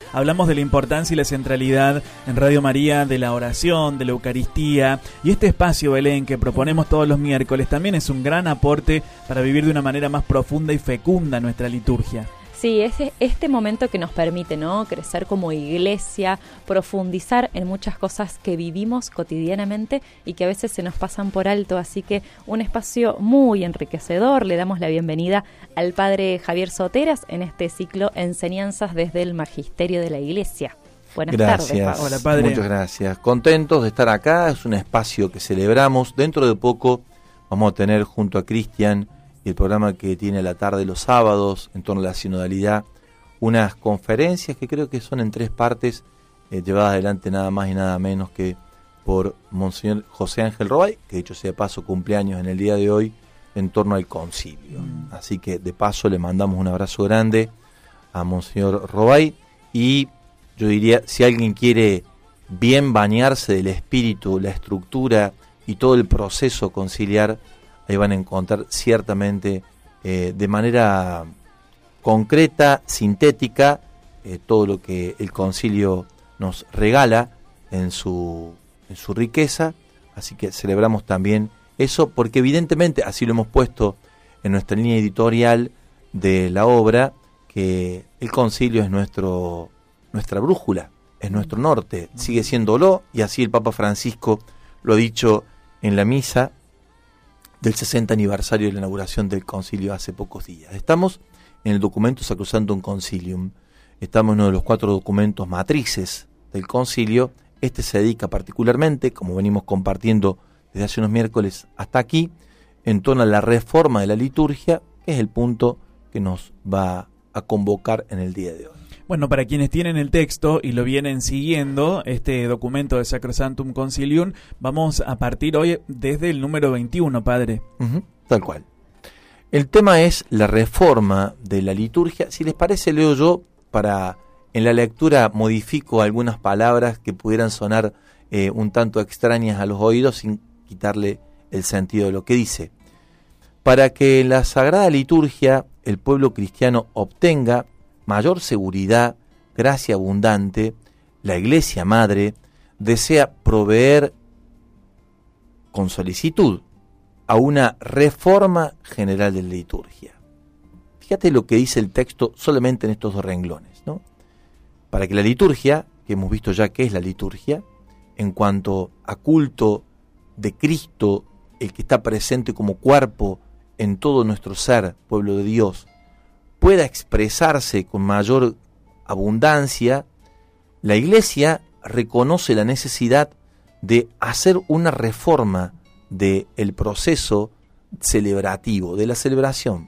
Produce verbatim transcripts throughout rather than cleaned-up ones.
hablamos de la importancia y la centralidad en Radio María de la oración, de la Eucaristía, y este espacio, Belén, que proponemos todos los miércoles, también es un gran aporte para vivir de una manera más profunda y fecunda nuestra liturgia. Sí, es este momento que nos permite, ¿no?, crecer como iglesia, profundizar en muchas cosas que vivimos cotidianamente y que a veces se nos pasan por alto, así que un espacio muy enriquecedor. Le damos la bienvenida al padre Javier Soteras en este ciclo Enseñanzas desde el Magisterio de la Iglesia. Buenas gracias. tardes, Pablo. Hola, padre. Muchas gracias. Contentos de estar acá, es un espacio que celebramos. Dentro de poco vamos a tener junto a Cristian y el programa que tiene a la tarde los sábados en torno a la sinodalidad, unas conferencias que creo que son en tres partes, eh, llevadas adelante nada más y nada menos que por Monseñor José Ángel Robay, que dicho sea de paso cumpleaños en el día de hoy, en torno al concilio. Mm. Así que de paso le mandamos un abrazo grande a Monseñor Robay, y yo diría, si alguien quiere bien bañarse del espíritu, la estructura y todo el proceso conciliar, ahí van a encontrar ciertamente eh, de manera concreta, sintética, eh, todo lo que el concilio nos regala en su, en su riqueza. Así que celebramos también eso, porque evidentemente así lo hemos puesto en nuestra línea editorial de la obra, que el concilio es nuestro, nuestra brújula, es nuestro norte, sigue siéndolo, y así el Papa Francisco lo ha dicho en la misa del sesenta aniversario de la inauguración del concilio hace pocos días. Estamos en el documento Sacrosanctum Concilium, estamos en uno de los cuatro documentos matrices del concilio. Este se dedica particularmente, como venimos compartiendo desde hace unos miércoles hasta aquí, en torno a la reforma de la liturgia, que es el punto que nos va a convocar en el día de hoy. Bueno, para quienes tienen el texto y lo vienen siguiendo, este documento de Sacrosanctum Concilium, vamos a partir hoy desde el número veintiuno, padre. Uh-huh, tal cual. El tema es la reforma de la liturgia. Si les parece, leo yo, para en la lectura modifico algunas palabras que pudieran sonar eh, un tanto extrañas a los oídos, sin quitarle el sentido de lo que dice. Para que en la Sagrada Liturgia el pueblo cristiano obtenga mayor seguridad, gracia abundante, la Iglesia Madre desea proveer con solicitud a una reforma general de la liturgia. Fíjate lo que dice el texto solamente en estos dos renglones, ¿no? Para que la liturgia, que hemos visto ya qué es la liturgia, en cuanto a culto de Cristo, el que está presente como cuerpo en todo nuestro ser, pueblo de Dios, pueda expresarse con mayor abundancia, la Iglesia reconoce la necesidad de hacer una reforma del proceso celebrativo, de la celebración.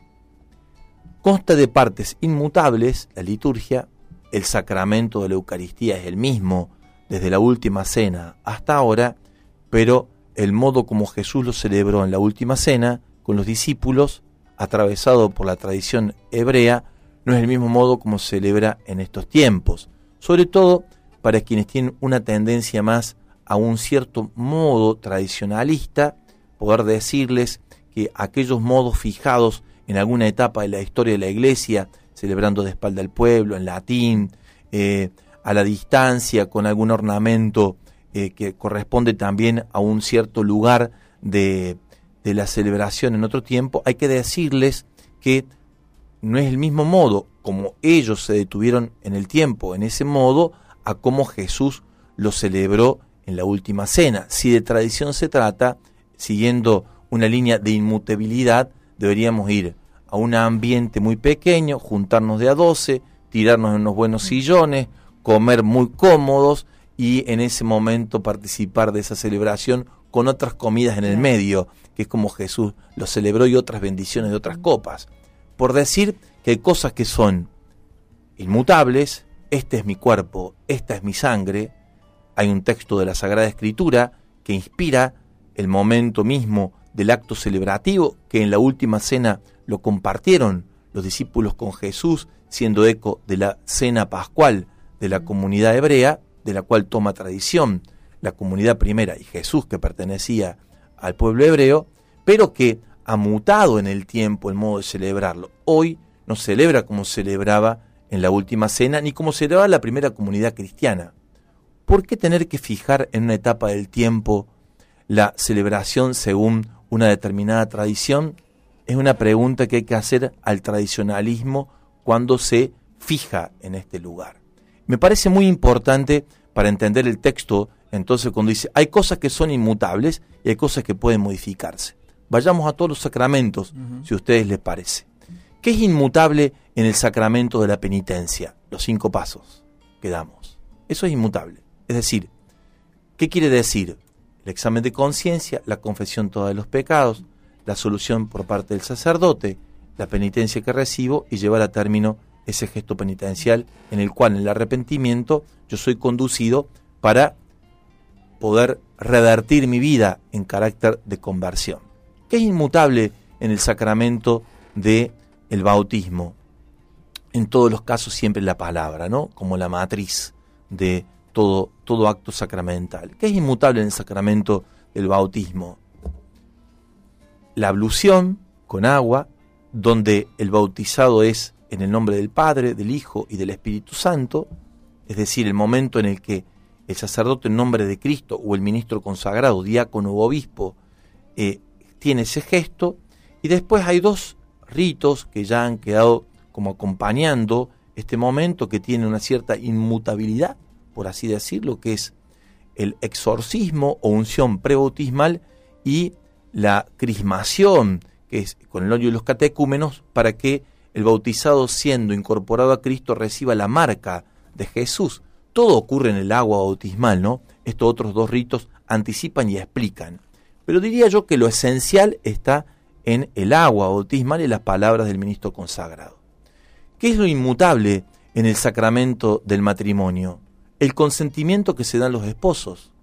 Consta de partes inmutables, la liturgia, el sacramento de la Eucaristía es el mismo desde la última cena hasta ahora, pero el modo como Jesús lo celebró en la última cena con los discípulos, atravesado por la tradición hebrea, no es el mismo modo como se celebra en estos tiempos, sobre todo para quienes tienen una tendencia más a un cierto modo tradicionalista, poder decirles que aquellos modos fijados en alguna etapa de la historia de la Iglesia, celebrando de espalda al pueblo, en latín, eh, a la distancia, con algún ornamento eh, que corresponde también a un cierto lugar de de la celebración en otro tiempo, hay que decirles que no es el mismo modo como ellos se detuvieron en el tiempo, en ese modo, a cómo Jesús lo celebró en la última cena. Si de tradición se trata, siguiendo una línea de inmutabilidad, deberíamos ir a un ambiente muy pequeño, juntarnos de a doce, tirarnos en unos buenos sillones, comer muy cómodos y en ese momento participar de esa celebración con otras comidas en el medio, que es como Jesús lo celebró, y otras bendiciones de otras copas. Por decir que hay cosas que son inmutables, este es mi cuerpo, esta es mi sangre. Hay un texto de la Sagrada Escritura que inspira el momento mismo del acto celebrativo, que en la última cena lo compartieron los discípulos con Jesús, siendo eco de la cena pascual de la comunidad hebrea, de la cual toma tradición la comunidad primera y Jesús, que pertenecía al pueblo hebreo, pero que ha mutado en el tiempo el modo de celebrarlo. Hoy no celebra como celebraba en la última cena, ni como celebraba la primera comunidad cristiana. ¿Por qué tener que fijar en una etapa del tiempo la celebración según una determinada tradición? Es una pregunta que hay que hacer al tradicionalismo cuando se fija en este lugar. Me parece muy importante para entender el texto, entonces, cuando dice, hay cosas que son inmutables y hay cosas que pueden modificarse. Vayamos a todos los sacramentos, uh-huh. si a ustedes les parece. ¿Qué es inmutable en el sacramento de la penitencia? Los cinco pasos que damos. Eso es inmutable. Es decir, ¿qué quiere decir? El examen de conciencia, la confesión toda de los pecados, la solución por parte del sacerdote, la penitencia que recibo y llevar a término ese gesto penitencial en el cual, en el arrepentimiento, yo soy conducido para poder revertir mi vida en carácter de conversión. ¿Qué es inmutable en el sacramento del bautismo? En todos los casos siempre la palabra, ¿no? Como la matriz de todo, todo acto sacramental. ¿Qué es inmutable en el sacramento del bautismo? La ablución con agua, donde el bautizado es en el nombre del Padre, del Hijo y del Espíritu Santo, es decir, el momento en el que el sacerdote en nombre de Cristo o el ministro consagrado, diácono o obispo, eh, tiene ese gesto. Y después hay dos ritos que ya han quedado como acompañando este momento, que tiene una cierta inmutabilidad, por así decirlo, que es el exorcismo o unción prebautismal y la crismación, que es con el óleo de los catecúmenos, para que el bautizado, siendo incorporado a Cristo, reciba la marca de Jesús. Todo ocurre en el agua bautismal, ¿no? Estos otros dos ritos anticipan y explican. Pero diría yo que lo esencial está en el agua bautismal y las palabras del ministro consagrado. ¿Qué es lo inmutable en el sacramento del matrimonio? El consentimiento que se dan los esposos,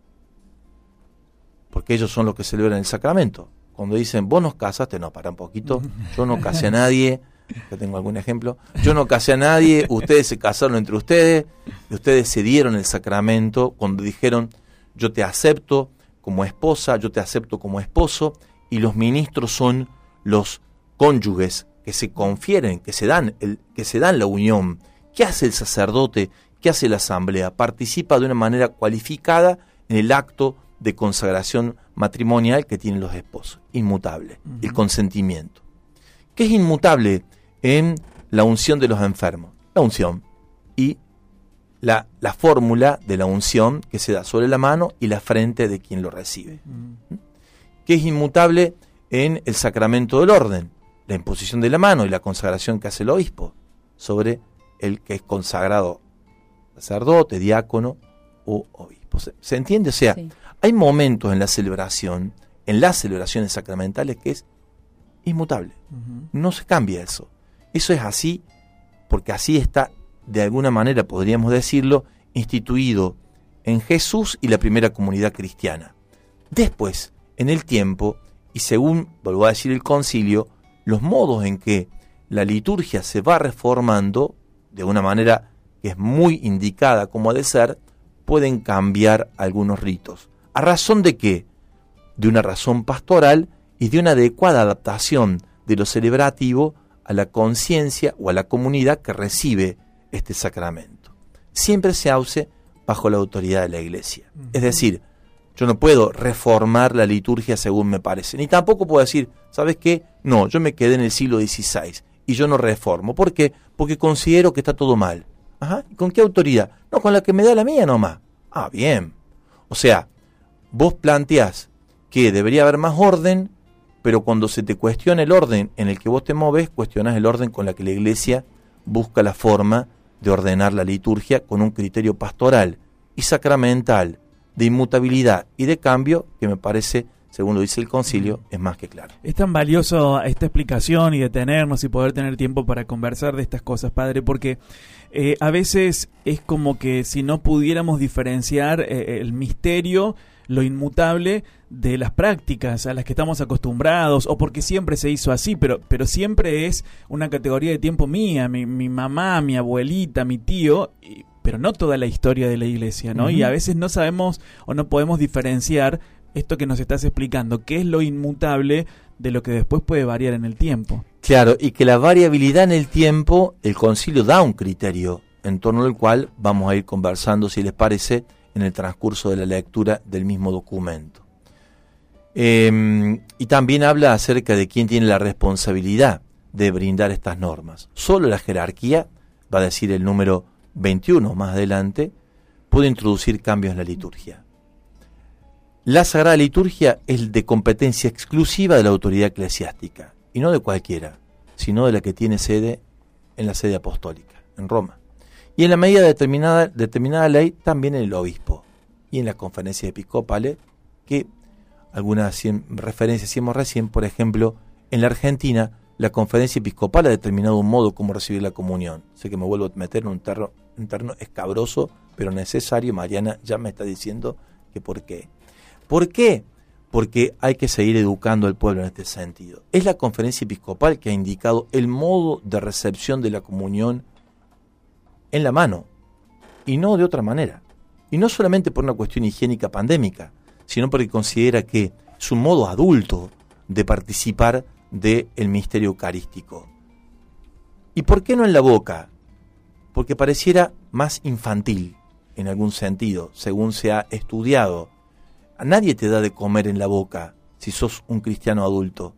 porque ellos son los que celebran el sacramento. Cuando dicen, vos nos casaste, no, para un poquito, yo no casé a nadie, que tengo algún ejemplo, yo no casé a nadie, ustedes se casaron entre ustedes, y ustedes se dieron el sacramento cuando dijeron, yo te acepto como esposa, yo te acepto como esposo, y los ministros son los cónyuges que se confieren, que se dan, el, que se dan la unión. ¿Qué hace el sacerdote? ¿Qué hace la asamblea? Participa de una manera cualificada en el acto de consagración matrimonial que tienen los esposos. Inmutable, uh-huh. el consentimiento. ¿Qué es inmutable en la unción de los enfermos? La unción y la, la fórmula de la unción que se da sobre la mano y la frente de quien lo recibe. Uh-huh. ¿Qué es inmutable en el sacramento del orden? La imposición de la mano y la consagración que hace el obispo sobre el que es consagrado sacerdote, diácono o obispo. ¿Se, ¿se entiende? O sea, sí. Hay momentos en la celebración, en las celebraciones sacramentales, que es inmutable. Uh-huh. No se cambia eso. Eso es así porque así está, de alguna manera podríamos decirlo, instituido en Jesús y la primera comunidad cristiana. Después, en el tiempo, y según, vuelvo a decir, el concilio, los modos en que la liturgia se va reformando de una manera que es muy indicada como ha de ser, pueden cambiar algunos ritos. ¿A razón de qué? De una razón pastoral y de una adecuada adaptación de lo celebrativo a la conciencia o a la comunidad que recibe este sacramento. Siempre se hace bajo la autoridad de la Iglesia. Uh-huh. Es decir, yo no puedo reformar la liturgia según me parece, ni tampoco puedo decir, ¿sabes qué? No, yo me quedé en el siglo dieciséis y yo no reformo. ¿Por qué? Porque considero que está todo mal. Ajá. ¿Y con qué autoridad? No, con la que me da la mía nomás. Ah, bien. O sea, vos planteás que debería haber más orden, pero cuando se te cuestiona el orden en el que vos te moves, cuestionás el orden con la que la Iglesia busca la forma de ordenar la liturgia con un criterio pastoral y sacramental, de inmutabilidad y de cambio, que me parece, según lo dice el concilio, es más que claro. Es tan valioso esta explicación y detenernos y poder tener tiempo para conversar de estas cosas, padre, porque eh, a veces es como que si no pudiéramos diferenciar eh, el misterio, lo inmutable, de las prácticas a las que estamos acostumbrados, o porque siempre se hizo así, pero, pero siempre es una categoría de tiempo mía, mi, mi mamá, mi abuelita, mi tío, y, pero no toda la historia de la Iglesia, ¿no? Uh-huh. Y a veces no sabemos o no podemos diferenciar esto que nos estás explicando, qué es lo inmutable de lo que después puede variar en el tiempo. Claro, y que la variabilidad en el tiempo, el concilio da un criterio en torno al cual vamos a ir conversando, si les parece, en el transcurso de la lectura del mismo documento. Eh, y también habla acerca de quién tiene la responsabilidad de brindar estas normas. Solo la jerarquía, va a decir el número veintiuno más adelante, puede introducir cambios en la liturgia. La Sagrada Liturgia es de competencia exclusiva de la autoridad eclesiástica, y no de cualquiera, sino de la que tiene sede en la sede apostólica, en Roma. Y en la medida de determinada, determinada ley, también en el obispo, y en las conferencias episcopales, que algunas referencias hicimos recién, por ejemplo, en la Argentina, la conferencia episcopal ha determinado un modo como recibir la comunión. Sé que me vuelvo a meter en un terreno, un terreno escabroso, pero necesario. Mariana ya me está diciendo que por qué. ¿Por qué? Porque hay que seguir educando al pueblo en este sentido. Es la conferencia episcopal que ha indicado el modo de recepción de la comunión en la mano, y no de otra manera. Y no solamente por una cuestión higiénica pandémica, sino porque considera que es un modo adulto de participar del misterio eucarístico. ¿Y por qué no en la boca? Porque pareciera más infantil, en algún sentido, según se ha estudiado. A nadie te da de comer en la boca si sos un cristiano adulto.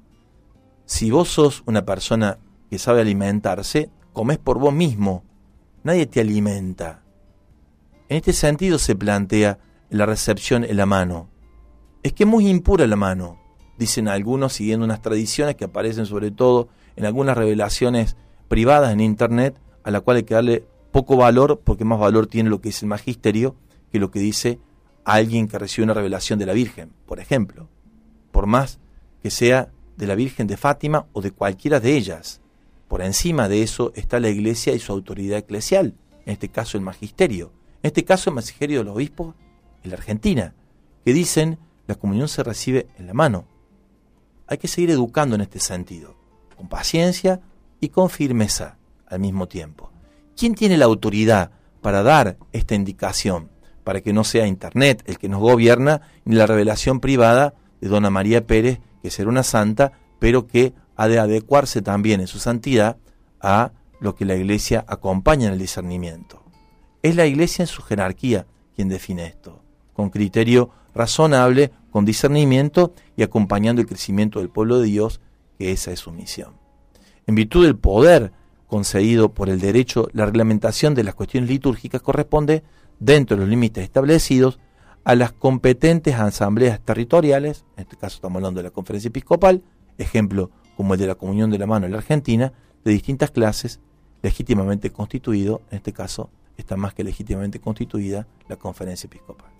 Si vos sos una persona que sabe alimentarse, comés por vos mismo. Nadie te alimenta. En este sentido se plantea la recepción en la mano. Es que es muy impura la mano, dicen algunos, siguiendo unas tradiciones que aparecen sobre todo en algunas revelaciones privadas en internet, a la cual hay que darle poco valor, porque más valor tiene lo que dice el magisterio que lo que dice alguien que recibe una revelación de la Virgen, por ejemplo, por más que sea de la Virgen de Fátima o de cualquiera de ellas. Por encima de eso está la Iglesia y su autoridad eclesial, en este caso el magisterio, en este caso el magisterio de los obispos en la Argentina, que dicen la comunión se recibe en la mano. Hay que seguir educando en este sentido, con paciencia y con firmeza al mismo tiempo. ¿Quién tiene la autoridad para dar esta indicación? Para que no sea Internet el que nos gobierna, ni la revelación privada de Dona María Pérez, que será una santa, pero que ha de adecuarse también en su santidad a lo que la Iglesia acompaña en el discernimiento. Es la Iglesia en su jerarquía quien define esto, con criterio razonable, con discernimiento y acompañando el crecimiento del pueblo de Dios, que esa es su misión. En virtud del poder concedido por el derecho, la reglamentación de las cuestiones litúrgicas corresponde, dentro de los límites establecidos, a las competentes asambleas territoriales, en este caso estamos hablando de la conferencia episcopal, ejemplo como el de la comunión de la mano en la Argentina, de distintas clases, legítimamente constituido, en este caso está más que legítimamente constituida la conferencia episcopal.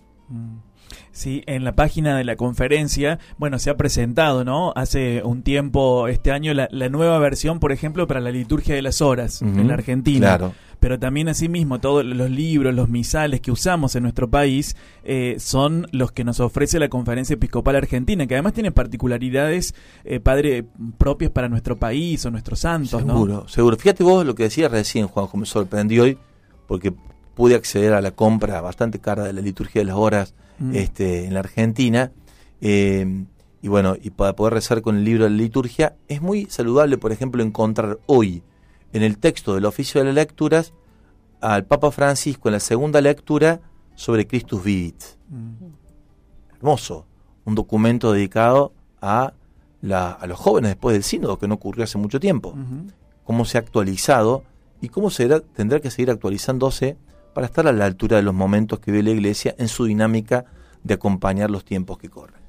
Sí, en la página de la conferencia, bueno, se ha presentado, ¿no? Hace un tiempo, este año, la, la nueva versión, por ejemplo, para la liturgia de las horas, uh-huh, en la Argentina. Claro. Pero también, asimismo, todos los libros, los misales que usamos en nuestro país eh, son los que nos ofrece la Conferencia Episcopal Argentina, que además tiene particularidades, eh, padre, propias para nuestro país o nuestros santos, seguro, ¿no? Seguro, seguro. Fíjate vos lo que decías recién, Juanjo, me sorprendió hoy, porque pude acceder a la compra bastante cara de la liturgia de las horas mm. este, en la Argentina, eh, y bueno, y para poder rezar con el libro de la liturgia, es muy saludable, por ejemplo, encontrar hoy, en el texto del oficio de las lecturas, al Papa Francisco en la segunda lectura sobre Christus Vivit. Mm. Hermoso, un documento dedicado a, la, a los jóvenes después del sínodo, que no ocurrió hace mucho tiempo. Mm-hmm. Cómo se ha actualizado y cómo será, tendrá que seguir actualizándose para estar a la altura de los momentos que vive la Iglesia en su dinámica de acompañar los tiempos que corren.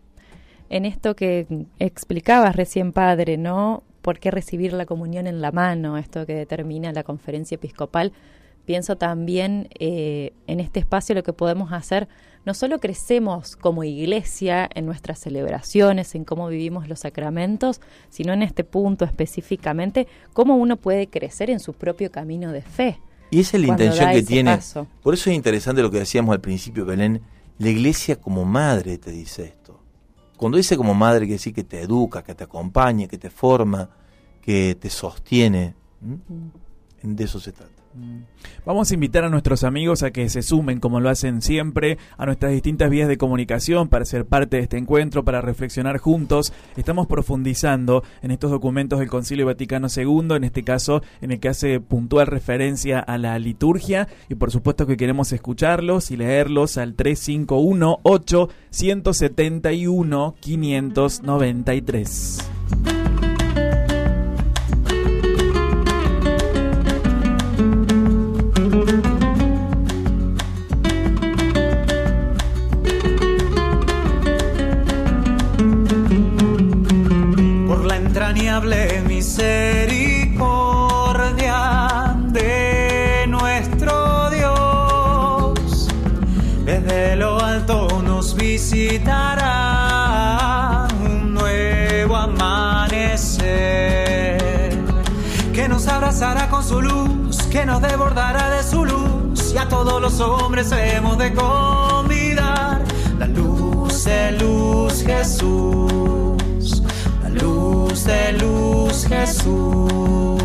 En esto que explicabas recién, padre, ¿no? ¿Por qué recibir la comunión en la mano? Esto que determina la conferencia episcopal. Pienso también eh, en este espacio lo que podemos hacer, no solo crecemos como iglesia en nuestras celebraciones, en cómo vivimos los sacramentos, sino en este punto específicamente, cómo uno puede crecer en su propio camino de fe. Y esa es la intención que tiene. Paso. Por eso es interesante lo que decíamos al principio, Belén. La Iglesia como madre te dice esto. Cuando dice como madre, quiere decir que te educa, que te acompaña, que te forma, que te sostiene. ¿Mm? De eso se trata. Vamos a invitar a nuestros amigos a que se sumen, como lo hacen siempre, a nuestras distintas vías de comunicación para ser parte de este encuentro, para reflexionar juntos. Estamos profundizando en estos documentos del Concilio Vaticano segundo, en este caso en el que hace puntual referencia a la liturgia, y por supuesto que queremos escucharlos y leerlos al tres cinco uno, ocho, uno siete uno, cinco nueve tres. Misericordia de nuestro Dios, desde lo alto nos visitará un nuevo amanecer, que nos abrazará con su luz, que nos desbordará de su luz, y a todos los hombres hemos de convidar. La luz de luz Jesús, luz de luz Jesús.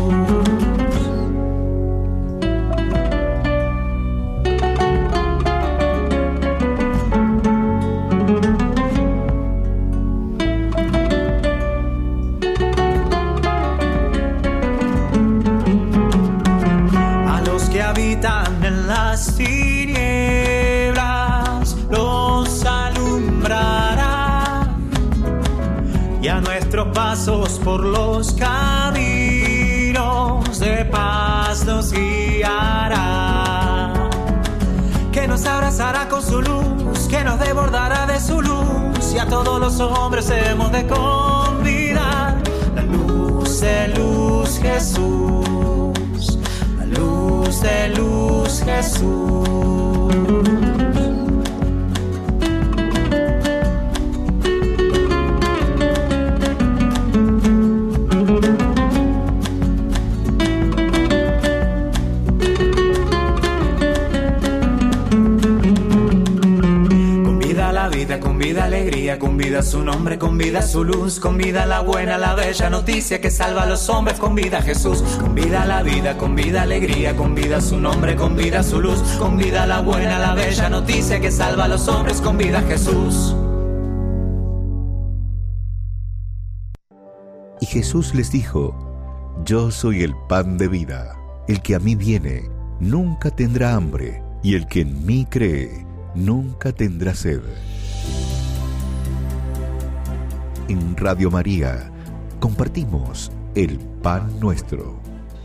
A los que habitan en las tinieblas los alumbrará, y a nuestros pasos por los caminos de paz nos guiará, que nos abrazará con su luz, que nos desbordará de su luz, y a todos los hombres hemos de convidar. La luz de luz Jesús, la luz de luz Jesús. Con vida alegría, con vida su nombre, con vida su luz, con vida la buena, la bella noticia que salva a los hombres, con vida Jesús, con vida la vida, con vida alegría, con vida su nombre, con vida su luz, con vida la buena, la bella noticia que salva a los hombres, con vida Jesús. Y Jesús les dijo: Yo soy el pan de vida, el que a mí viene nunca tendrá hambre, y el que en mí cree nunca tendrá sed. En Radio María compartimos el pan nuestro.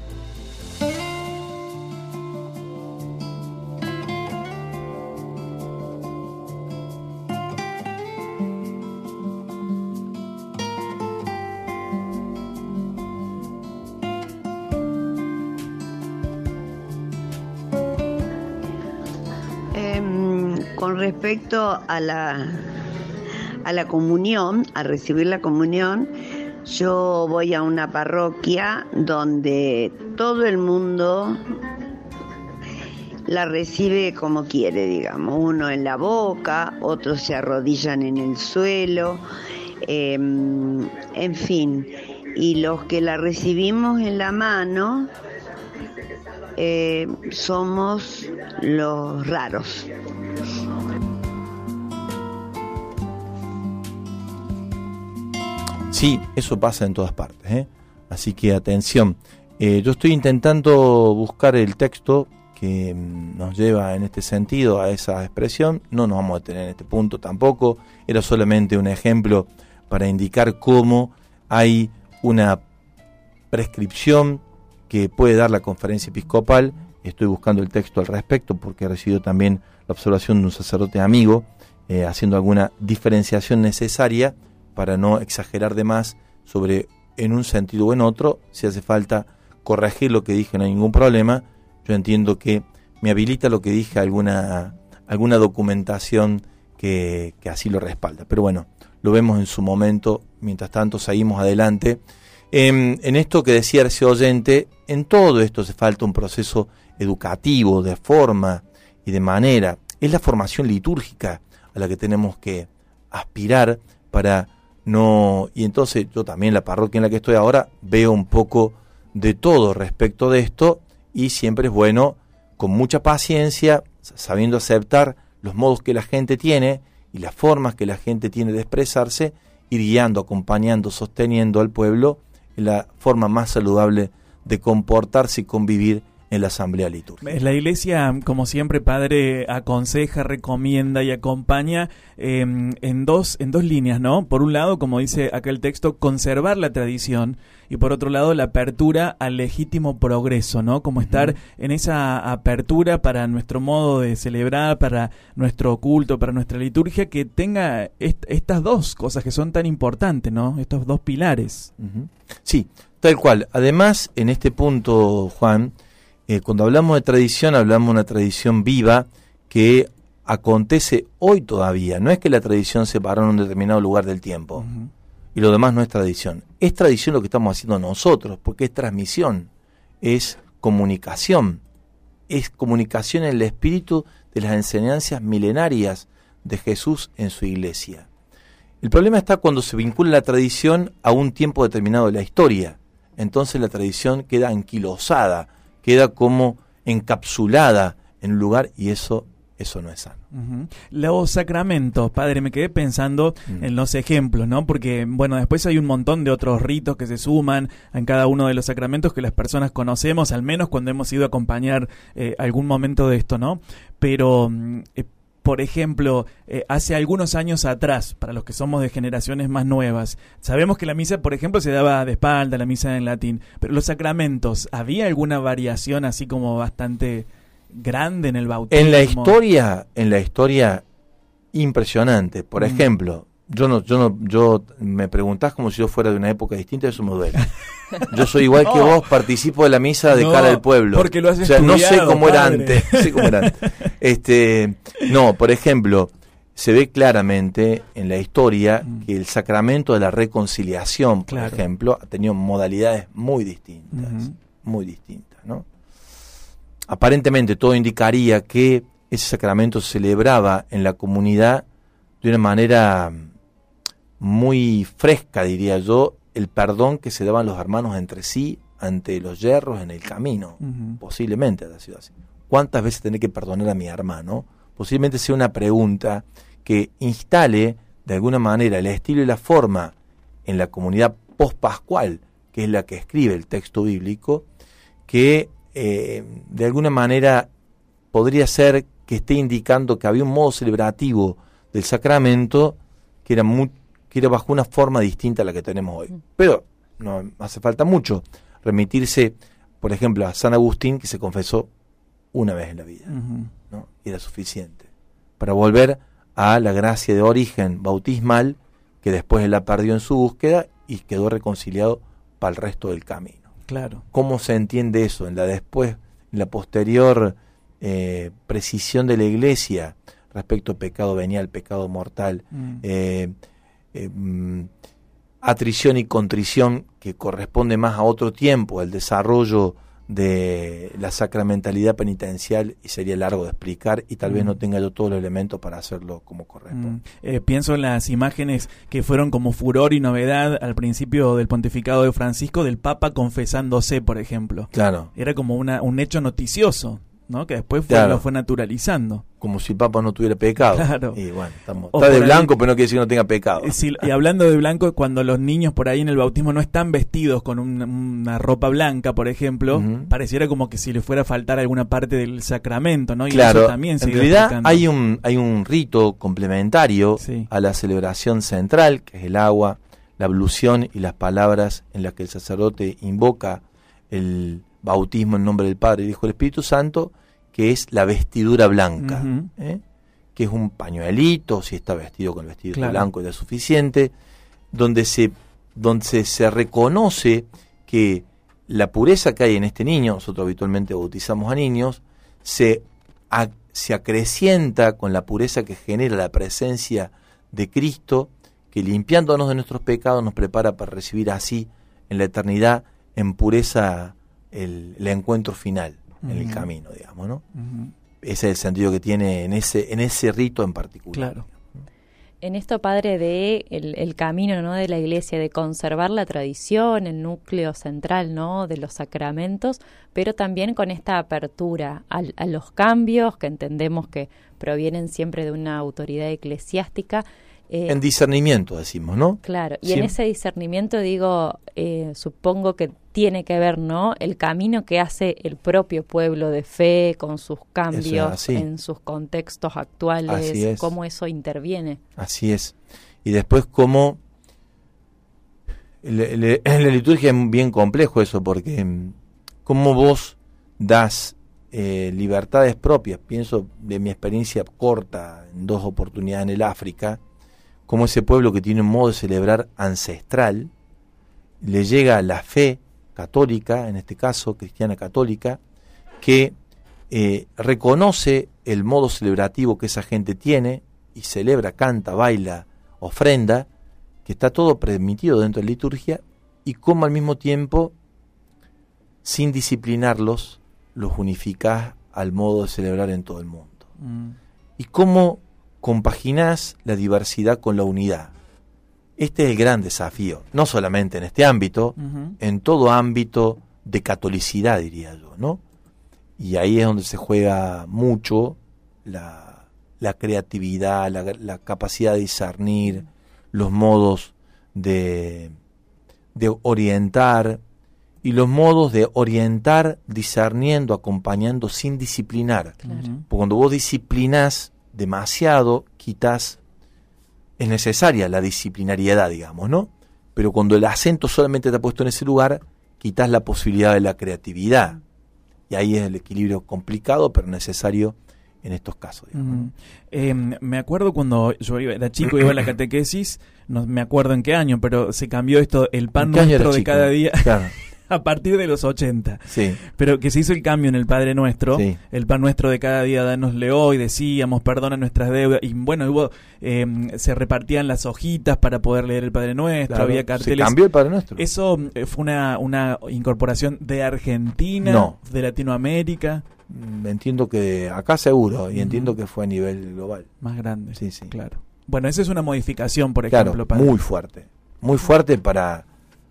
Eh, con respecto a la a la comunión, a recibir la comunión, yo voy a una parroquia donde todo el mundo la recibe como quiere, digamos, uno en la boca, otros se arrodillan en el suelo, eh, en fin, y los que la recibimos en la mano eh, somos los raros. Sí, eso pasa en todas partes, ¿eh? Así que atención. Eh, yo estoy intentando buscar el texto que nos lleva en este sentido a esa expresión. No nos vamos a detener en este punto tampoco. Era solamente un ejemplo para indicar cómo hay una prescripción que puede dar la Conferencia Episcopal. Estoy buscando el texto al respecto porque he recibido también la observación de un sacerdote amigo eh, haciendo alguna diferenciación necesaria para no exagerar de más sobre en un sentido o en otro. Si hace falta corregir lo que dije, no hay ningún problema. Yo entiendo que me habilita lo que dije alguna, alguna documentación que, que así lo respalda. Pero bueno, lo vemos en su momento. Mientras tanto, seguimos adelante. En, en esto que decía ese oyente, en todo esto hace falta un proceso educativo, de forma y de manera. Es la formación litúrgica a la que tenemos que aspirar para no... Y entonces yo también, la parroquia en la que estoy ahora, veo un poco de todo respecto de esto y siempre es bueno, con mucha paciencia, sabiendo aceptar los modos que la gente tiene y las formas que la gente tiene de expresarse, ir guiando, acompañando, sosteniendo al pueblo en la forma más saludable de comportarse y convivir en la asamblea litúrgica. La Iglesia, como siempre, Padre, aconseja, recomienda y acompaña eh, en dos en dos líneas, ¿no? Por un lado, como dice acá el texto, conservar la tradición, y por otro lado, la apertura al legítimo progreso, ¿no? Como estar uh-huh. en esa apertura para nuestro modo de celebrar, para nuestro culto, para nuestra liturgia, que tenga est- estas dos cosas que son tan importantes, ¿no? Estos dos pilares. Uh-huh. Sí, tal cual. Además, en este punto, Juan, Eh, cuando hablamos de tradición, hablamos de una tradición viva que acontece hoy todavía. No es que la tradición se paró en un determinado lugar del tiempo uh-huh. y lo demás no es tradición. Es tradición lo que estamos haciendo nosotros, porque es transmisión, es comunicación, es comunicación en el espíritu de las enseñanzas milenarias de Jesús en su iglesia. El problema está cuando se vincula la tradición a un tiempo determinado de la historia. Entonces la tradición queda anquilosada, queda como encapsulada en un lugar, y eso eso no es sano. Uh-huh. Los sacramentos, Padre, me quedé pensando uh-huh. en los ejemplos, ¿no? Porque, bueno, después hay un montón de otros ritos que se suman en cada uno de los sacramentos que las personas conocemos, al menos cuando hemos ido a acompañar eh, algún momento de esto, ¿no? Pero... Eh, Por ejemplo, eh, hace algunos años atrás, para los que somos de generaciones más nuevas, sabemos que la misa, por ejemplo, se daba de espalda, la misa en latín, pero los sacramentos, ¿había alguna variación así como bastante grande en el bautismo? En la historia, en la historia impresionante. Por mm. ejemplo, yo no, yo no, yo me preguntás como si yo fuera de una época distinta, eso me duele. Yo soy igual no. que vos, participo de la misa de no, cara al pueblo. Porque lo has o sea, no sé cómo padre. era antes. No sé cómo era antes. Este, no, por ejemplo, se ve claramente en la historia mm. que el sacramento de la reconciliación, por claro. ejemplo, ha tenido modalidades muy distintas, uh-huh. muy distintas, ¿no? Aparentemente todo indicaría que ese sacramento se celebraba en la comunidad de una manera muy fresca, diría yo, el perdón que se daban los hermanos entre sí ante los yerros en el camino. Uh-huh. Posiblemente haya sido así. ¿Cuántas veces tenés que perdonar a mi hermano? Posiblemente sea una pregunta que instale de alguna manera el estilo y la forma en la comunidad post-pascual, que es la que escribe el texto bíblico, que eh, de alguna manera podría ser que esté indicando que había un modo celebrativo del sacramento que era muy, que era bajo una forma distinta a la que tenemos hoy. Pero no hace falta mucho remitirse, por ejemplo, a San Agustín, que se confesó una vez en la vida, uh-huh. ¿no? Y era suficiente para volver a la gracia de origen bautismal, que después él la perdió en su búsqueda y quedó reconciliado para el resto del camino. Claro. ¿Cómo se entiende eso en la después, en la posterior eh, precisión de la Iglesia respecto al pecado venial, pecado mortal, mm. eh, eh, atrición y contrición, que corresponde más a otro tiempo, el desarrollo de la sacramentalidad penitencial, y sería largo de explicar, y tal mm. vez no tenga yo todos los elementos para hacerlo como corresponde. Mm. Eh, pienso en las imágenes que fueron como furor y novedad al principio del pontificado de Francisco, del Papa confesándose, por ejemplo. Claro. Era como una, un hecho noticioso, ¿no? Que después fue, claro. lo fue naturalizando. Como si el Papa no tuviera pecado. Claro. Y bueno, estamos, está de blanco, ahí, pero no quiere decir que no tenga pecado. Sí, y hablando de blanco, cuando los niños por ahí en el bautismo no están vestidos con una, una ropa blanca, por ejemplo, uh-huh. pareciera como que si le fuera a faltar alguna parte del sacramento, ¿no? Y claro, eso también se en realidad hay un, hay un rito complementario sí. a la celebración central, que es el agua, la ablución y las palabras en las que el sacerdote invoca el bautismo en nombre del Padre, el Hijo y el Espíritu Santo, que es la vestidura blanca, uh-huh. ¿eh? que es un pañuelito, si está vestido con el vestido claro. blanco ya es suficiente, donde se, donde se reconoce que la pureza que hay en este niño, nosotros habitualmente bautizamos a niños, se, a, se acrecienta con la pureza que genera la presencia de Cristo, que limpiándonos de nuestros pecados nos prepara para recibir así en la eternidad en pureza el, el encuentro final. En uh-huh. el camino, digamos, ¿no? Uh-huh. Ese es el sentido que tiene en ese en ese rito en particular. Claro. En esto, padre, de el, el camino, ¿no?, de la Iglesia, de conservar la tradición, el núcleo central, ¿no?, de los sacramentos, pero también con esta apertura a, a los cambios que entendemos que provienen siempre de una autoridad eclesiástica. Eh, en discernimiento decimos, ¿no? Claro, y Sí. en ese discernimiento digo, eh, supongo que tiene que ver, ¿no?, el camino que hace el propio pueblo de fe con sus cambios así. en sus contextos actuales, Así es. cómo eso interviene. Así es. Y después cómo... le- le- En la liturgia es bien complejo eso, porque mm, cómo vos das eh, libertades propias. Pienso de mi experiencia corta en dos oportunidades en el África, cómo ese pueblo que tiene un modo de celebrar ancestral, le llega la fe católica, en este caso cristiana católica, que eh, reconoce el modo celebrativo que esa gente tiene y celebra, canta, baila, ofrenda, que está todo permitido dentro de la liturgia, y cómo al mismo tiempo, sin disciplinarlos, los unificás al modo de celebrar en todo el mundo. Mm. Y cómo compaginás la diversidad con la unidad. Este es el gran desafío, no solamente en este ámbito, Ujú. en todo ámbito de catolicidad, diría yo, ¿no? Y ahí es donde se juega mucho la, la creatividad, la, la capacidad de discernir, los modos de, de orientar, y los modos de orientar discerniendo, acompañando, sin disciplinar. Claro. Ujú. Porque cuando vos disciplinás demasiado, quitás, es necesaria la disciplinariedad, digamos, ¿no? Pero cuando el acento solamente está puesto en ese lugar, quitás la posibilidad de la creatividad. Y ahí es el equilibrio complicado, pero necesario en estos casos, digamos, ¿no? Mm. Eh, me acuerdo cuando yo iba- era chico, iba a la catequesis, no me acuerdo en qué año, pero se cambió esto, el pan ¿En qué año nuestro eras de chico? cada día, Claro, a partir de los ochenta. sí, Pero que se hizo el cambio en el Padre Nuestro, Sí. el pan nuestro de cada día, danosle hoy, decíamos, perdona nuestras deudas, y bueno, hubo, eh, se repartían las hojitas para poder leer el Padre Nuestro, claro. había Se carteles. cambió el Padre Nuestro. ¿Eso eh, fue una, una incorporación de Argentina, No. de Latinoamérica, Mm, Entiendo que acá seguro, y Ujú. entiendo que fue a nivel global. más grande? Sí, sí. Claro. Bueno, esa es una modificación, por Claro, ejemplo. Padre. muy fuerte. Muy fuerte para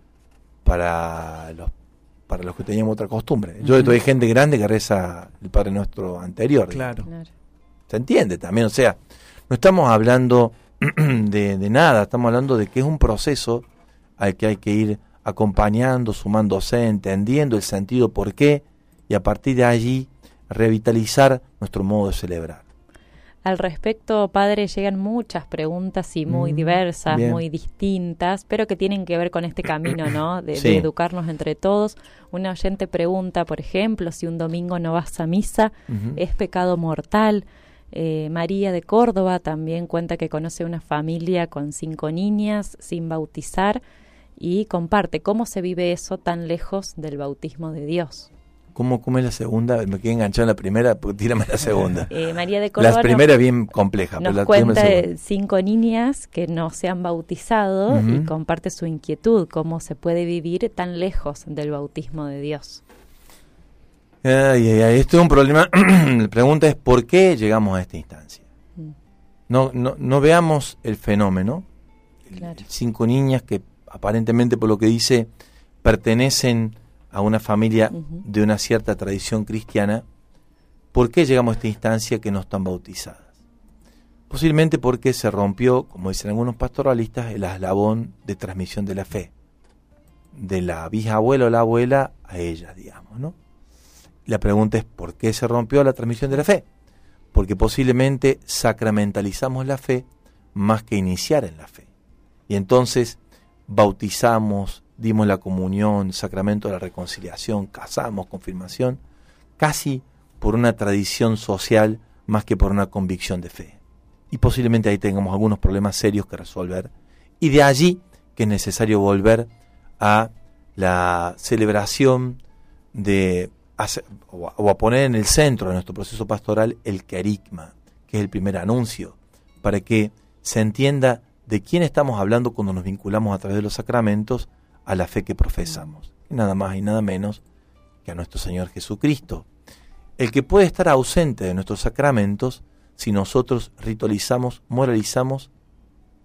para los para los que teníamos otra costumbre. Yo Ujú. hay gente grande que reza el Padre Nuestro anterior. Claro. Claro. Se entiende también, o sea, no estamos hablando de, de nada, estamos hablando de que es un proceso al que hay que ir acompañando, sumándose, entendiendo el sentido por qué, y a partir de allí revitalizar nuestro modo de celebrar. Al respecto, padre, llegan muchas preguntas y muy Mm, diversas, bien. muy distintas, pero que tienen que ver con este camino, ¿no? De, Sí. de educarnos entre todos. Una oyente pregunta, por ejemplo, si un domingo no vas a misa, Ujú. ¿es pecado mortal? Eh, María de Córdoba también cuenta que conoce una familia con cinco niñas sin bautizar y comparte cómo se vive eso tan lejos del bautismo de Dios. ¿Cómo, ¿Cómo es la segunda? Me quedé enganchado en la primera, porque tírame la segunda. Eh, María de Córdoba La nos- primera es bien compleja, pero Nos la cuenta tírame la de segunda. cinco niñas que no se han bautizado Ujú. y comparte su inquietud, cómo se puede vivir tan lejos del bautismo de Dios. Ay, ay, ay, esto es un problema. La pregunta es ¿por qué llegamos a esta instancia? Mm. No, no, no veamos el fenómeno. Claro. Cinco niñas que aparentemente, por lo que dice, pertenecen a una familia Ujú. de una cierta tradición cristiana. ¿Por qué llegamos a esta instancia que no están bautizadas? Posiblemente porque se rompió, como dicen algunos pastoralistas, el eslabón de transmisión de la fe. De la bisabuela o la abuela a ellas, digamos, ¿no? La pregunta es ¿por qué se rompió la transmisión de la fe? Porque posiblemente sacramentalizamos la fe más que iniciar en la fe. Y entonces bautizamos, dimos la comunión, sacramento de la reconciliación, casamos, confirmación, casi por una tradición social más que por una convicción de fe. Y posiblemente ahí tengamos algunos problemas serios que resolver. Y de allí que es necesario volver a la celebración de hacer, o, a, o a poner en el centro de nuestro proceso pastoral el querigma, que es el primer anuncio, para que se entienda de quién estamos hablando cuando nos vinculamos a través de los sacramentos a la fe que profesamos. Y nada más y nada menos que a nuestro Señor Jesucristo, el que puede estar ausente de nuestros sacramentos si nosotros ritualizamos, moralizamos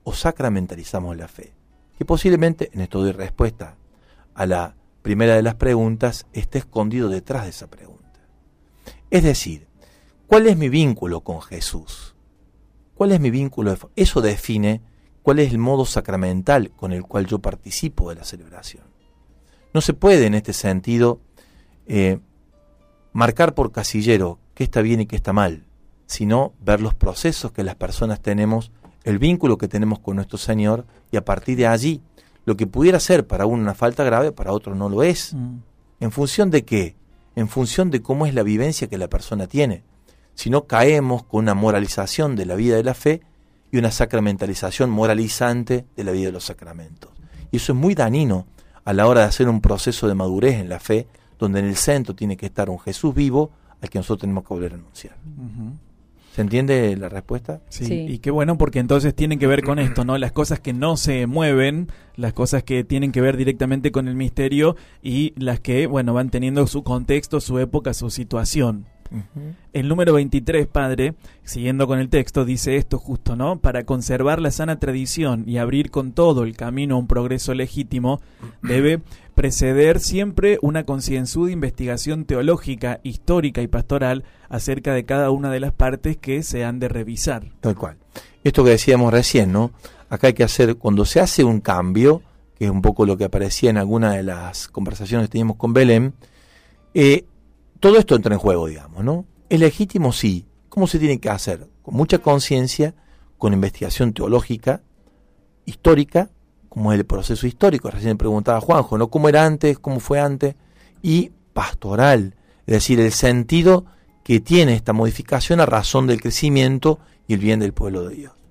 o sacramentalizamos la fe? Que posiblemente, en esto doy respuesta a la primera de las preguntas, esté escondido detrás de esa pregunta. Es decir, ¿cuál es mi vínculo con Jesús? ¿Cuál es mi vínculo? De... Eso define cuál es el modo sacramental con el cual yo participo de la celebración. No se puede en este sentido eh, marcar por casillero qué está bien y qué está mal, sino ver los procesos que las personas tenemos, el vínculo que tenemos con nuestro Señor, y a partir de allí, lo que pudiera ser para uno una falta grave, para otro no lo es. Mm. ¿En función de qué? En función de cómo es la vivencia que la persona tiene. Si no, caemos con una moralización de la vida de la fe y una sacramentalización moralizante de la vida de los sacramentos. Y eso es muy dañino a la hora de hacer un proceso de madurez en la fe, donde en el centro tiene que estar un Jesús vivo al que nosotros tenemos que volver a anunciar. Uh-huh. ¿Se entiende la respuesta? Sí, sí, y qué bueno, porque entonces tienen que ver con esto, ¿no? Las cosas que no se mueven, las cosas que tienen que ver directamente con el misterio y las que, bueno, van teniendo su contexto, su época, su situación. Uh-huh. El número veintitrés, padre, siguiendo con el texto, dice esto justo, ¿no? Para conservar la sana tradición y abrir con todo el camino a un progreso legítimo, debe preceder siempre una concienzuda investigación teológica, histórica y pastoral acerca de cada una de las partes que se han de revisar. Tal cual. Esto que decíamos recién, ¿no? Acá hay que hacer, cuando se hace un cambio, que es un poco lo que aparecía en alguna de las conversaciones que teníamos con Belén, eh, todo esto entra en juego, digamos, ¿no? ¿Es legítimo? Sí. ¿Cómo se tiene que hacer? Con mucha conciencia, con investigación teológica, histórica, como es el proceso histórico. Recién preguntaba Juanjo, ¿no? ¿Cómo era antes? ¿Cómo fue antes? Y pastoral, es decir, el sentido que tiene esta modificación a razón del crecimiento y el bien del pueblo de Dios.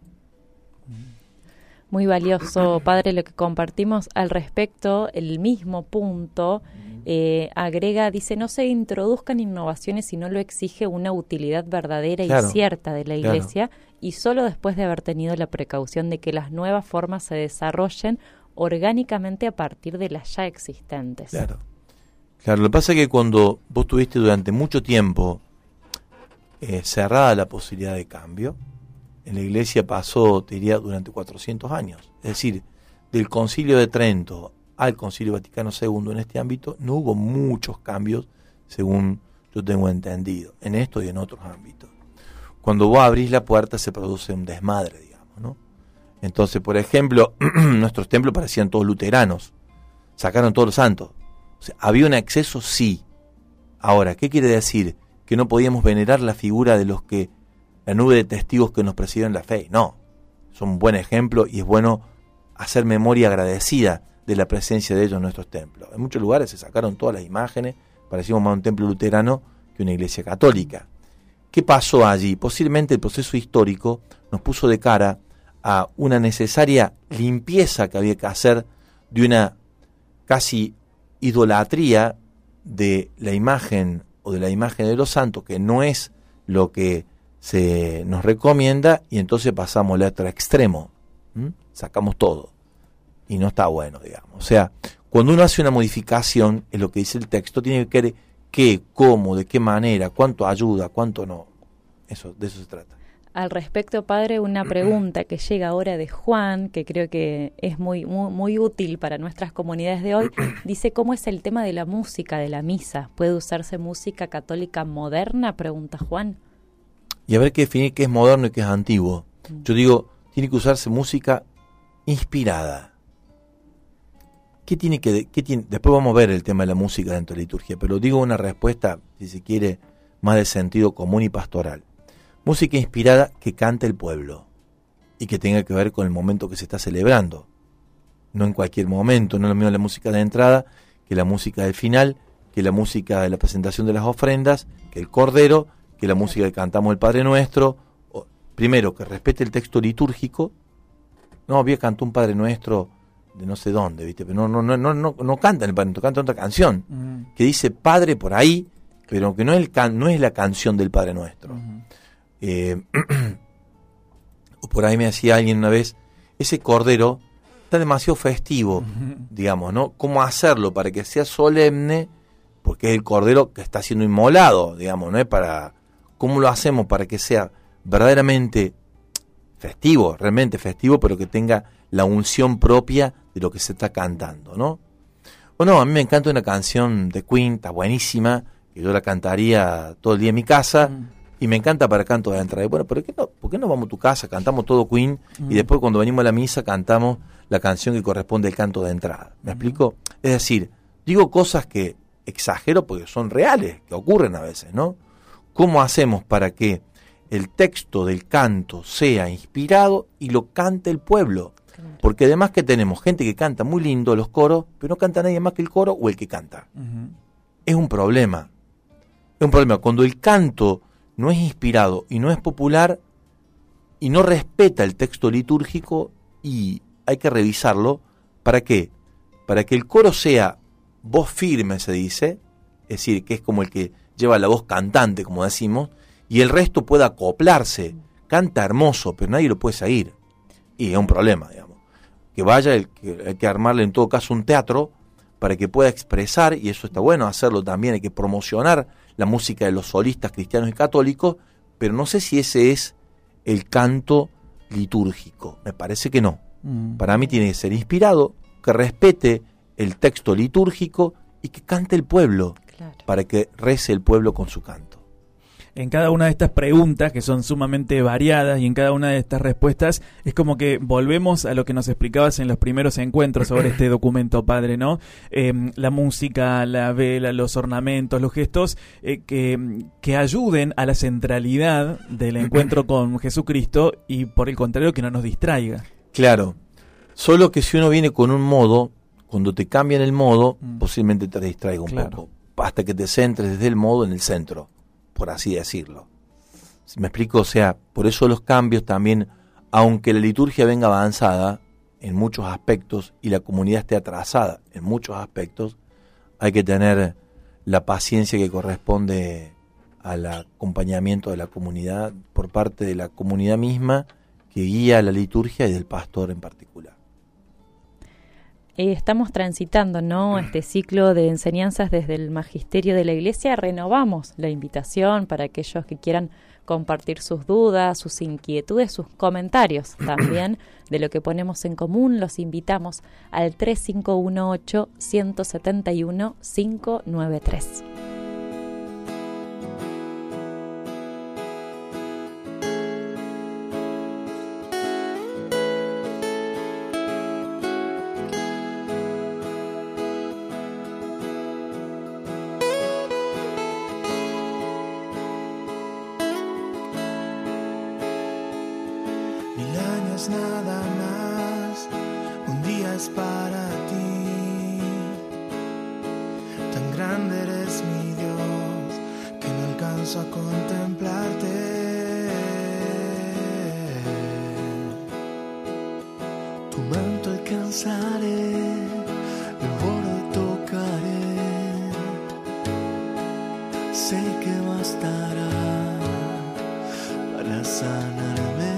Muy valioso, padre, lo que compartimos al respecto. El mismo punto eh, agrega, dice, no se introduzcan innovaciones si no lo exige una utilidad verdadera claro, y cierta de la Iglesia, claro. Y solo después de haber tenido la precaución de que las nuevas formas se desarrollen orgánicamente a partir de las ya existentes. Claro, claro. Lo que pasa es que cuando vos tuviste durante mucho tiempo eh, cerrada la posibilidad de cambio, en la Iglesia pasó, te diría, durante cuatrocientos años. Es decir, del Concilio de Trento al Concilio Vaticano segundo en este ámbito, no hubo muchos cambios, según yo tengo entendido, en esto y en otros ámbitos. Cuando vos abrís la puerta se produce un desmadre, digamos, ¿no? Entonces, por ejemplo, nuestros templos parecían todos luteranos, sacaron todos los santos. O sea, ¿había un exceso? Sí. Ahora, ¿qué quiere decir? ¿Que no podíamos venerar la figura de los que la nube de testigos que nos presidieron la fe? No, son un buen ejemplo y es bueno hacer memoria agradecida de la presencia de ellos en nuestros templos. En muchos lugares se sacaron todas las imágenes, parecíamos más un templo luterano que una iglesia católica. ¿Qué pasó allí? Posiblemente el proceso histórico nos puso de cara a una necesaria limpieza que había que hacer de una casi idolatría de la imagen o de la imagen de los santos, que no es lo que se nos recomienda, y entonces pasamos al otro extremo, ¿Mm? sacamos todo y no está bueno, digamos. O sea, cuando uno hace una modificación, es lo que dice el texto, tiene que ver qué, cómo, de qué manera, cuánto ayuda, cuánto no. Eso, de eso se trata. Al respecto, padre, una pregunta que llega ahora de Juan, que creo que es muy, muy, muy útil para nuestras comunidades de hoy. Dice, ¿cómo es el tema de la música, de la misa? ¿Puede usarse música católica moderna? Pregunta Juan. Y a ver qué definir qué es moderno y qué es antiguo. Yo digo, tiene que usarse música inspirada. ¿Qué tiene que, qué tiene? Después vamos a ver el tema de la música dentro de la liturgia, pero digo una respuesta, si se quiere, más de sentido común y pastoral. Música inspirada que cante el pueblo y que tenga que ver con el momento que se está celebrando. No en cualquier momento, no es lo mismo la música de entrada que la música del final, que la música de la presentación de las ofrendas, que el cordero, que la música que cantamos el Padre Nuestro. O, primero, que respete el texto litúrgico. No, había cantado un Padre Nuestro de no sé dónde, ¿viste? Pero no, no, no, no, no, no canta el Padre Nuestro, canta otra canción uh-huh. que dice Padre por ahí, pero que no es, el can, no es la canción del Padre Nuestro. Uh-huh. Eh, o por ahí me decía alguien una vez, ese cordero está demasiado festivo, uh-huh. digamos, ¿no? ¿Cómo hacerlo para que sea solemne? Porque es el cordero que está siendo inmolado, digamos, ¿no? Es para, ¿cómo lo hacemos para que sea verdaderamente festivo, realmente festivo, pero que tenga la unción propia de lo que se está cantando, ¿no? O no, a mí me encanta una canción de Queen, está buenísima, que yo la cantaría todo el día en mi casa, mm. y me encanta para canto de entrada. Y bueno, ¿por qué no, por qué no vamos a tu casa? Cantamos todo Queen, mm. y después cuando venimos a la misa cantamos la canción que corresponde al canto de entrada. ¿Me mm. explico? Es decir, digo cosas que exagero porque son reales, que ocurren a veces, ¿no? ¿Cómo hacemos para que el texto del canto sea inspirado y lo cante el pueblo? Claro. Porque además que tenemos gente que canta muy lindo los coros, pero no canta nadie más que el coro o el que canta. Uh-huh. Es un problema. Es un problema. Cuando el canto no es inspirado y no es popular y no respeta el texto litúrgico, y hay que revisarlo. ¿Para qué? Para que el coro sea voz firme, se dice, es decir, que es como el que lleva la voz cantante, como decimos, y el resto pueda acoplarse. Canta hermoso, pero nadie lo puede seguir. Y es un problema, digamos. Que vaya, el, que, hay que armarle en todo caso un teatro para que pueda expresar, y eso está bueno hacerlo también, hay que promocionar la música de los solistas cristianos y católicos, pero no sé si ese es el canto litúrgico. Me parece que no. Mm. Para mí tiene que ser inspirado, que respete el texto litúrgico y que cante el pueblo, claro, para que rece el pueblo con su canto. En cada una de estas preguntas, que son sumamente variadas, y en cada una de estas respuestas, es como que volvemos a lo que nos explicabas en los primeros encuentros sobre este documento, padre, ¿no? Eh, la música, la vela, los ornamentos, los gestos, eh, que, que ayuden a la centralidad del encuentro con Jesucristo y, por el contrario, que no nos distraiga. Claro, solo que si uno viene con un modo, cuando te cambian el modo, mm. posiblemente te distraiga un claro. poco, hasta que te centres desde el modo en el centro, por así decirlo. ¿Me explico? O sea, por eso los cambios también, aunque la liturgia venga avanzada en muchos aspectos y la comunidad esté atrasada en muchos aspectos, hay que tener la paciencia que corresponde al acompañamiento de la comunidad por parte de la comunidad misma que guía la liturgia y del pastor en particular. Eh, estamos transitando, ¿no?, este ciclo de enseñanzas desde el magisterio de la Iglesia. Renovamos la invitación para aquellos que quieran compartir sus dudas, sus inquietudes, sus comentarios también de lo que ponemos en común. Los invitamos al tres cinco uno ocho, uno siete uno, cinco nueve tres. Nada más, un día es para ti. Tan grande eres mi Dios que no alcanzo a contemplarte. Tu manto alcanzaré, el borde tocaré. Sé que bastará para sanarme.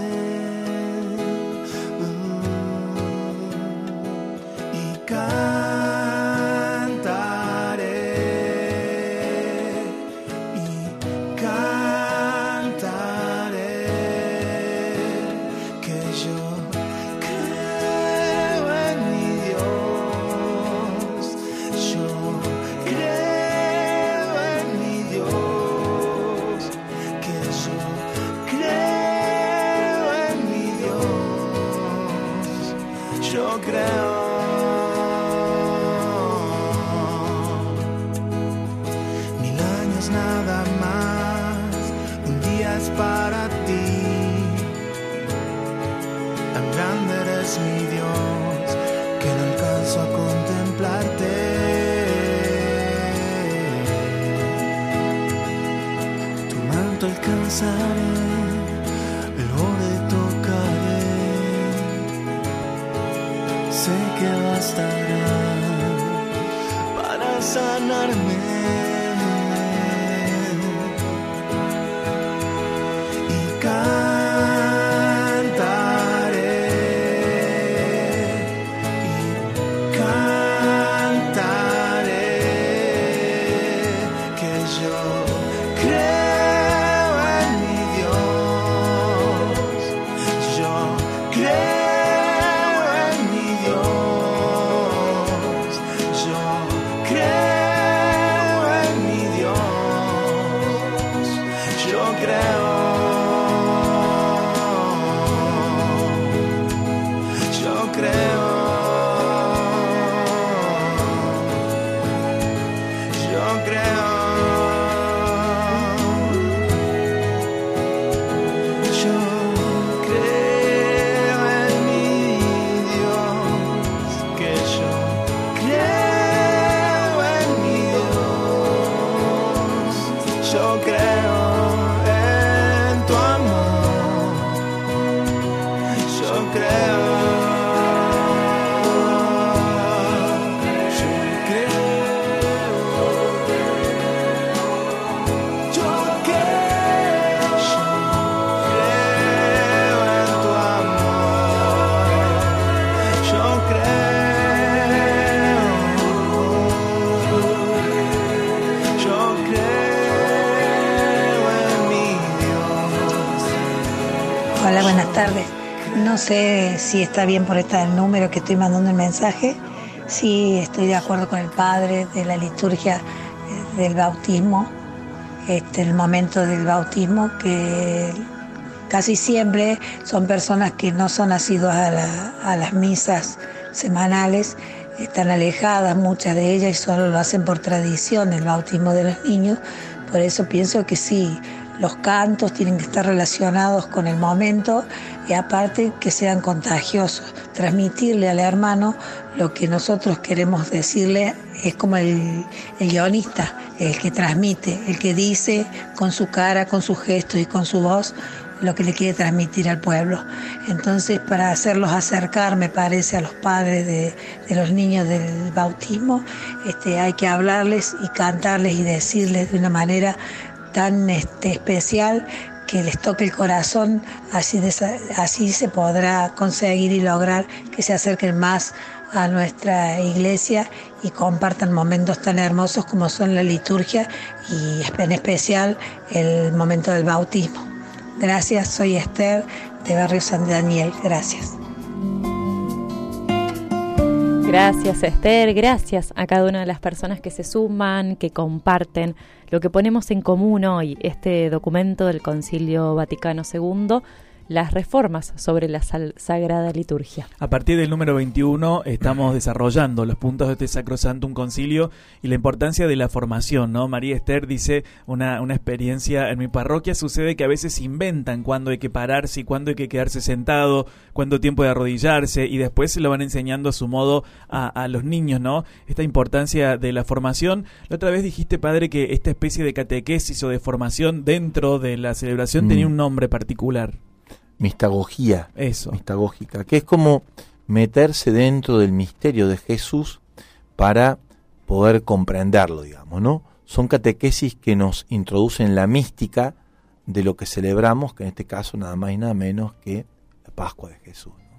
El borde tocaré, sé que bastará para sanarme. Y cantaré, y cantaré que yo creo. Yo Hola, buenas tardes. No sé si está bien por esta el número que estoy mandando el mensaje. Sí, estoy de acuerdo con el padre de la liturgia eh, del bautismo, este, el momento del bautismo, que casi siempre son personas que no son asiduas a, la, a las misas semanales, están alejadas muchas de ellas y solo lo hacen por tradición, el bautismo de los niños. Por eso pienso que sí, los cantos tienen que estar relacionados con el momento y aparte que sean contagiosos. Transmitirle al hermano lo que nosotros queremos decirle es como el, el guionista, el que transmite, el que dice con su cara, con su gesto y con su voz lo que le quiere transmitir al pueblo. Entonces, para hacerlos acercar, me parece, a los padres de, de los niños del bautismo, este, hay que hablarles y cantarles y decirles de una manera tan este, especial que les toque el corazón, así, de, así se podrá conseguir y lograr que se acerquen más a nuestra iglesia y compartan momentos tan hermosos como son la liturgia y en especial el momento del bautismo. Gracias, soy Esther de Barrio San Daniel, gracias. Gracias, Esther, gracias a cada una de las personas que se suman, que comparten lo que ponemos en común hoy, este documento del Concilio Vaticano segundo, las reformas sobre la sal- Sagrada Liturgia. A partir del número veintiuno estamos desarrollando los puntos de este Sacrosantum Concilio y la importancia de la formación, ¿no? María Esther dice, una, una experiencia en mi parroquia sucede que a veces inventan cuándo hay que pararse y cuándo hay que quedarse sentado, cuánto tiempo de arrodillarse y después se lo van enseñando a su modo a, a los niños, ¿no? Esta importancia de la formación. La otra vez dijiste, padre, que esta especie de catequesis o de formación dentro de la celebración mm. tenía un nombre particular. Mistagogía, eso, mistagógica, que es como meterse dentro del misterio de Jesús para poder comprenderlo, digamos, ¿no? Son catequesis que nos introducen en la mística de lo que celebramos, que en este caso nada más y nada menos que la Pascua de Jesús, ¿no?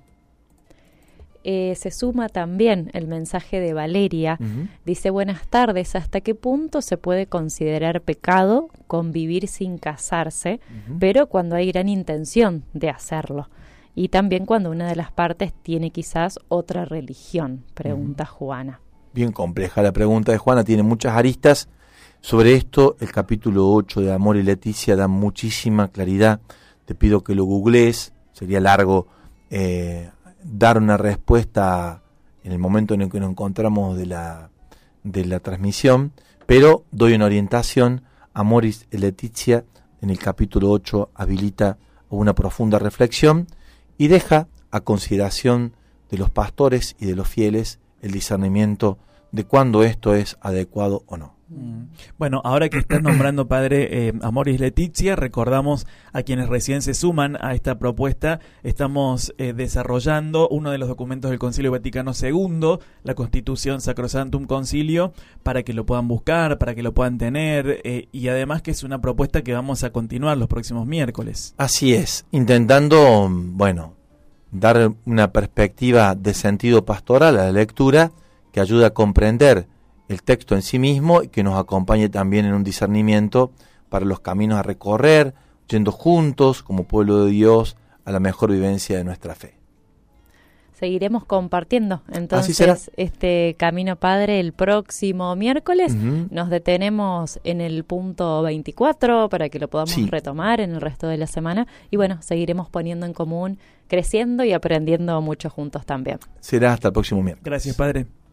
Eh, se suma también el mensaje de Valeria. Uh-huh. Dice, buenas tardes, ¿hasta qué punto se puede considerar pecado convivir sin casarse, uh-huh. pero cuando hay gran intención de hacerlo? Y también cuando una de las partes tiene quizás otra religión, pregunta uh-huh. Juana. Bien compleja la pregunta de Juana, tiene muchas aristas. Sobre esto, el capítulo ocho de Amor y Leticia da muchísima claridad. Te pido que lo googlees, sería largo eh, dar una respuesta en el momento en el que nos encontramos de la, de la transmisión, pero doy una orientación. Amoris Laetitia en el capítulo ocho habilita una profunda reflexión y deja a consideración de los pastores y de los fieles el discernimiento de cuándo esto es adecuado o no. Bueno, ahora que estás nombrando, padre, eh, Amoris Laetitia, recordamos a quienes recién se suman a esta propuesta. Estamos eh, desarrollando uno de los documentos del Concilio Vaticano segundo, la Constitución Sacrosantum Concilio, para que lo puedan buscar, para que lo puedan tener, eh, y además que es una propuesta que vamos a continuar los próximos miércoles. Así es, intentando, bueno, dar una perspectiva de sentido pastoral a la lectura que ayude a comprender el texto en sí mismo y que nos acompañe también en un discernimiento para los caminos a recorrer, yendo juntos como pueblo de Dios a la mejor vivencia de nuestra fe. Seguiremos compartiendo entonces este Camino Padre el próximo miércoles. Uh-huh. Nos detenemos en el punto veinticuatro para que lo podamos sí. retomar en el resto de la semana y bueno, seguiremos poniendo en común, creciendo y aprendiendo mucho juntos también. Será hasta el próximo miércoles. Gracias, padre.